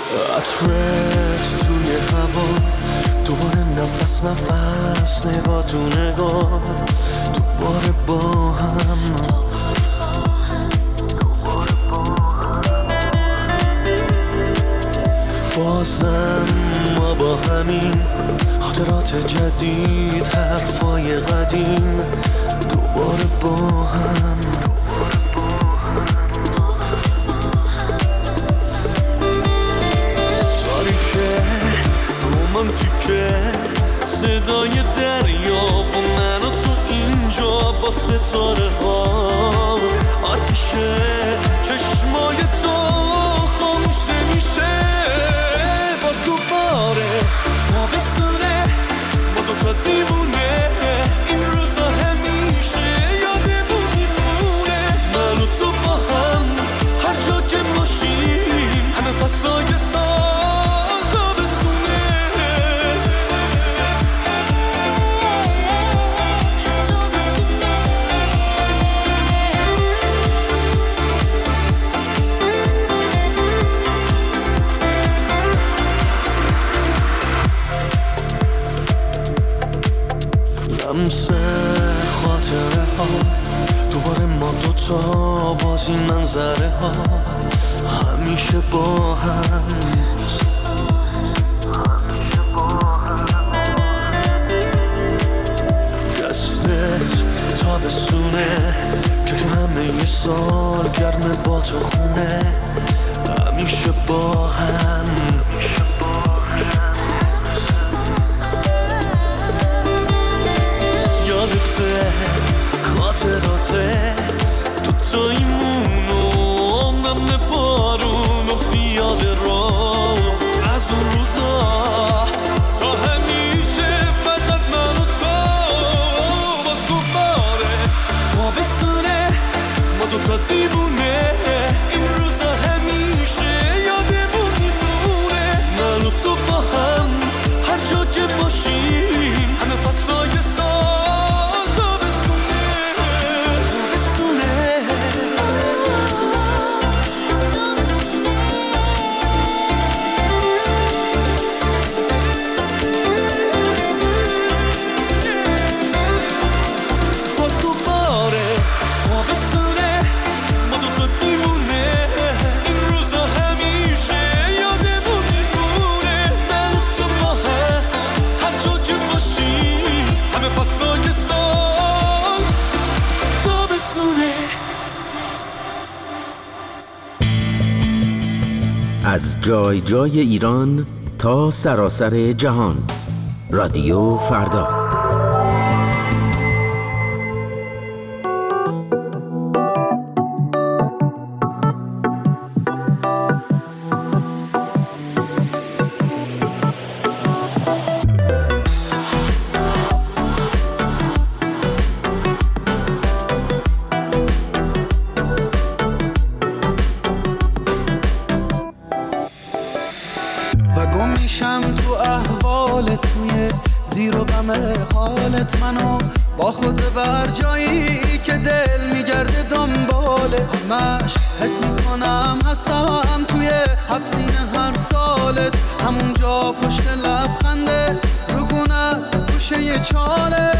عطرت توی هوا، دوباره نفس نفس، نگاه تو نگاه، دوباره با هم. بازم ما با همین خاطرات جدید، حرفای قدیم، دوباره با هم. تاریکه رومانتیکه، صدای دریا و من و تو اینجا با ستاره ها. آتیشه چشمای تو خاموش نمیشه. باز دوباره تابستونه، ما دوتا دیوونه، این روزا همیشه یادمون میمونه. من و تو با هم هر جا که باشیم، همه فصلای سال تابستونه. لمس خاطره ها، دوباره ما دوتا باز این منظره ها، همیشه با هم. دستت تابستونه که تو همه سال گرمه با تو خونه، همیشه با هم. یادته خاطراته تو تایمونو، نمه بارونو بیاد رو از اون روزا تا همیشه، فقط من و تو. با دوباره تابستونه، ما دوتا دیوونه، این روزا همیشه یادمون میمونه. من و تو با هم هر جا که باشیم، همه فصلای سال از جای جای ایران تا سراسر جهان. رادیو فردا. منو با خود بر جایی که دل میگرده دنبال همش، حس میکنم هستم توی هفت سینه هر سالت، همونجا پشت لبخنده روگونت گوشه چاله،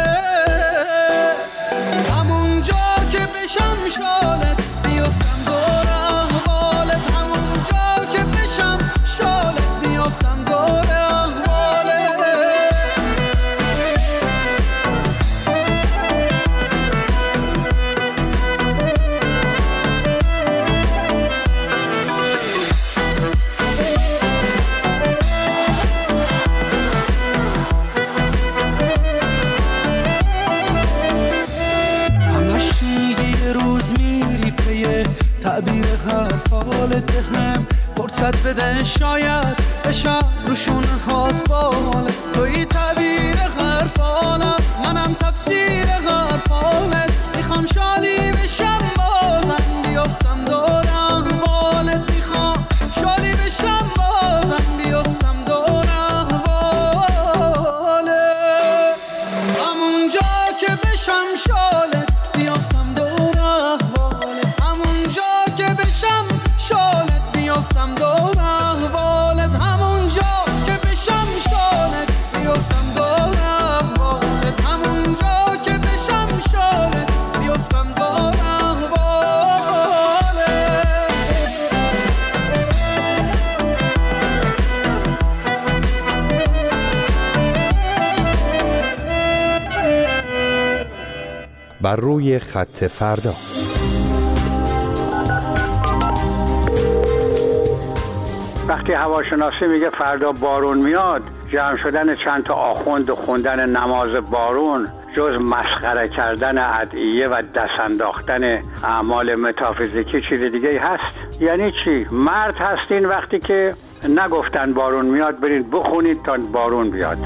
همونجا که بشم شالت بیفتم دور احوالت، همونجا که بشم شالت بیفتم دور تعبیر حرفالت هم فرصت بده، شاید بشم روشون هات بالت، توی تعبیر حرفالم منم تفسیر حرفالت، میخوام شالی بشم بازم بیفتم دور احوالت، میخوام شالی بشم بازم بیفتم دور احوالت، همونجا که بشم شالت بیفتم دور احوالت، همونجا که بشم شالت بیفتم دور احوالت. بر روی خط فردا. وقتی هواشناسی میگه فردا بارون میاد، جمع شدن چند تا آخوند و خوندن نماز بارون جز مسخره کردن ادعیه و دست انداختن اعمال متافیزیکی چیز دیگه ای هست؟ یعنی چی؟ مرد هستین وقتی که نگفتن بارون میاد برین بخونید تا بارون بیاد.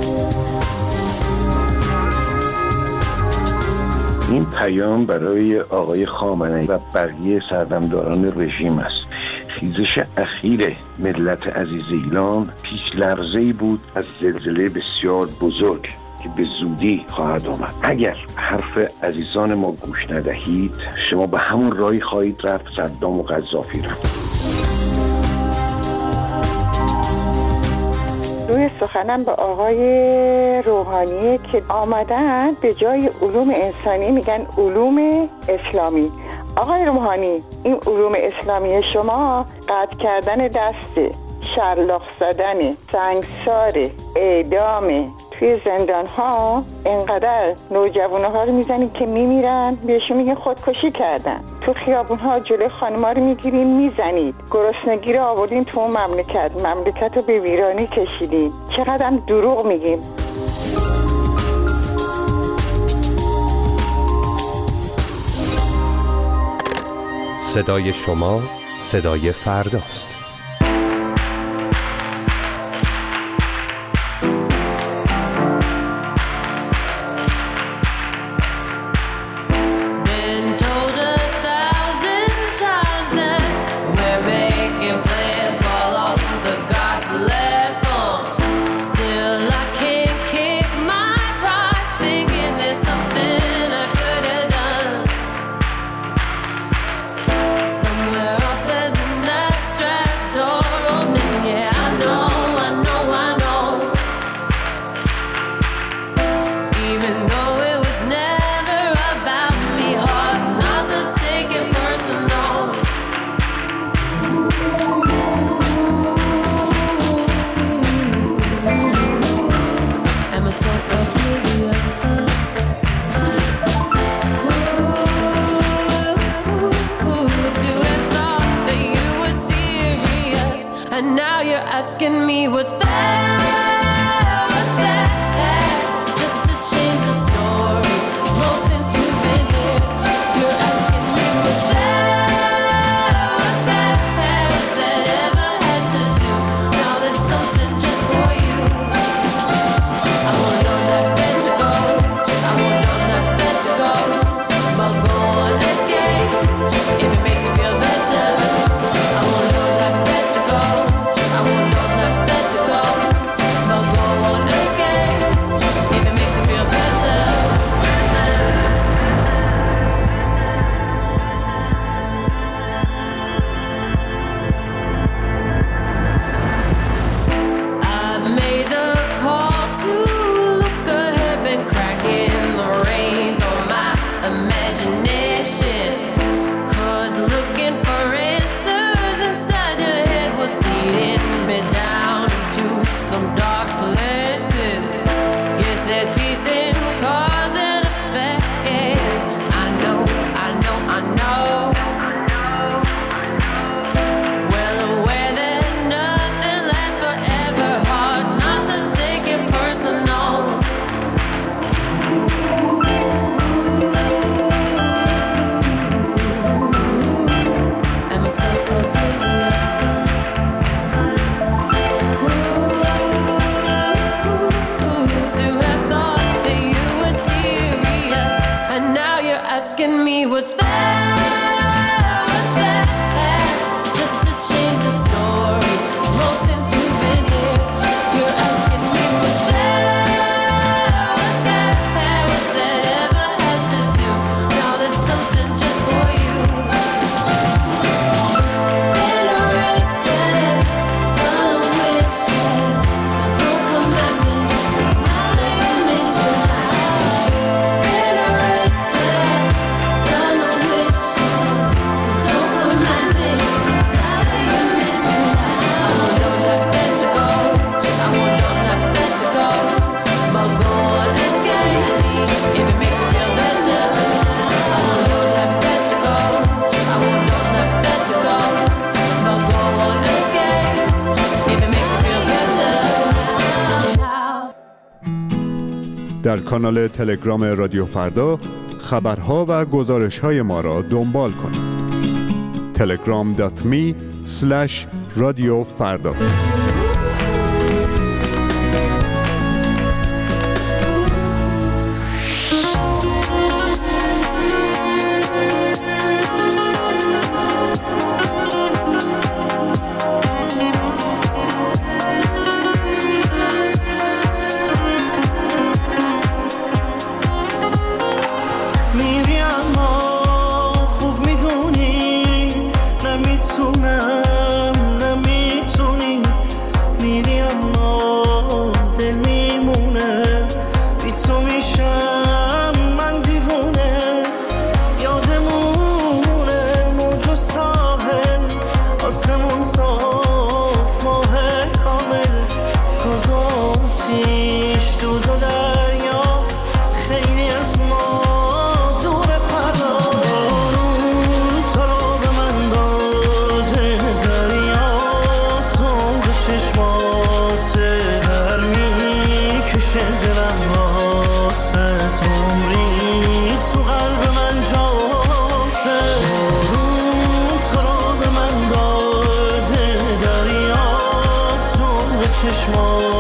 این پیام برای آقای خامنه‌ای و بقیه سردمداران رژیم است. خیزش اخیر ملت عزیز ایران پیش لرزه‌ای بود از زلزله بسیار بزرگ که به زودی خواهد آمد. اگر حرف عزیزان ما گوش ندهید، شما به همون راهی خواهید رفت صدام و قذافی رفت. روی سخنم به آقای روحانی که آمدن به جای علوم انسانی میگن علوم اسلامی. آقای روحانی، این علوم اسلامی شما قطع کردن دسته، شلاق زدن، سنگسار، اعدام، توی زندان ها اینقدر نوجوانه ها رو میزنیم که میمیرن، بهشون میگن خودکشی کردن. تو خیابون ها جلوی خانم ها رو میگیرین میزنید، گرسنگی رو آوردین تو اون مملکت رو به ویرانی کشیدین. چقدر هم دروغ میگیم. صدای شما صدای فرداست. Asking me what's fair, what's fair, just to change the story. Well, since you've been here, you're asking me what's fair, what's fair, what's that ever had to do? Now there's something just for you. I want those that fed to go, I want those that fed to go, but go on, escape, if it makes you feel better. I want those that fed to go, I want those that fed to go, در کانال تلگرام رادیو فردا خبرها و گزارش‌های ما را دنبال کنید. telegram.me/رادیوفردا. چشمات